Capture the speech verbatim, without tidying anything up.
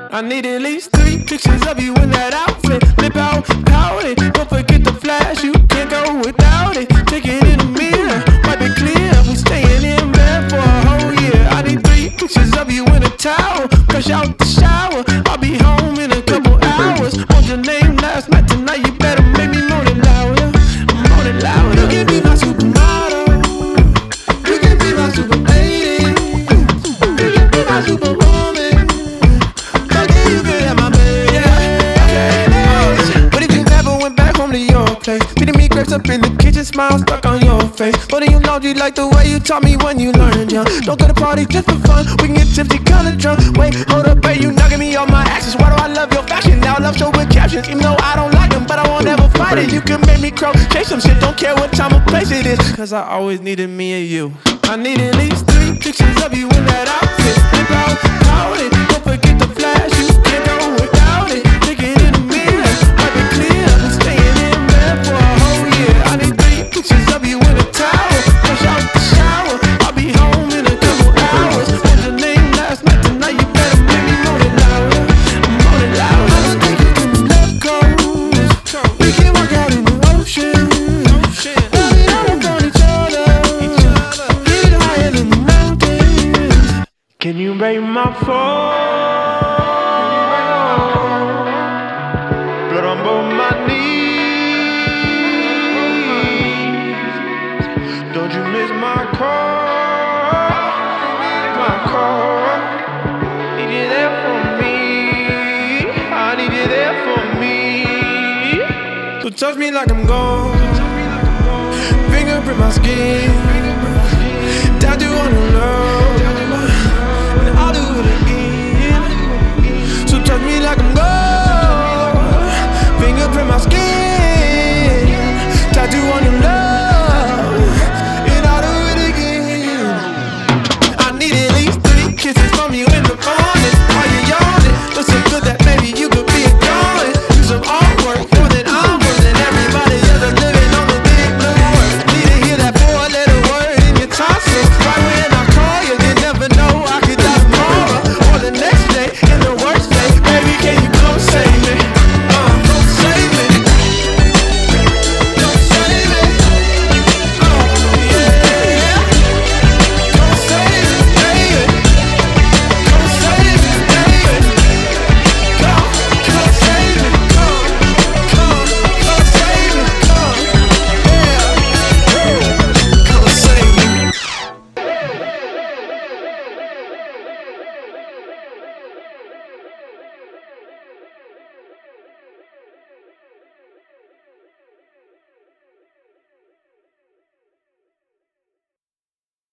I need at least three pictures of you in that outfit. Lip out, pout it. Don't forget the flash, you can't go without it. Take it in the mirror, wipe it clear. We staying in bed for a whole year. I need three pictures of you in a towel. Fresh out the shower, I'll be home in a couple hours. Want your name last night, tonight you better make me moan it louder. Moan it louder. You can be my supermodel. You can be my super lady. You can be my superwoman. Feeding me grapes up in the kitchen, smile stuck on your face. But in your laundry like the way you taught me when you learned young. Don't go to party just for fun, we can get tipsy, kinda drunk. Wait, hold up, babe, you knocking me on my axis. Why do I love your fashion? Now I love show with captions. Even though I don't like them, but I won't ever fight it. You can make me crow, chase some shit, don't care what time or place it is. Cause I always needed me and you. I need at least three pictures of you in that outfit. Lip out, pout it, don't forget the flash. You can't go without it. Take it in the mirror, wipe it clear. I'm staying in bed for a whole year. I need three pictures of you in a towel. Fresh out the shower, I'll be home in a couple hours. Want your name last night, tonight you better make me moan it louder. Moan it louder. I don't think you can let go. We can work out in the ocean. Love it all up on each other. Get higher than the mountains. Can you break my fall? Blood on both my knees. Don't you miss my call? My call. Need you there for me. I need you there for me. So touch me like I'm gone. Fingerprint my skin.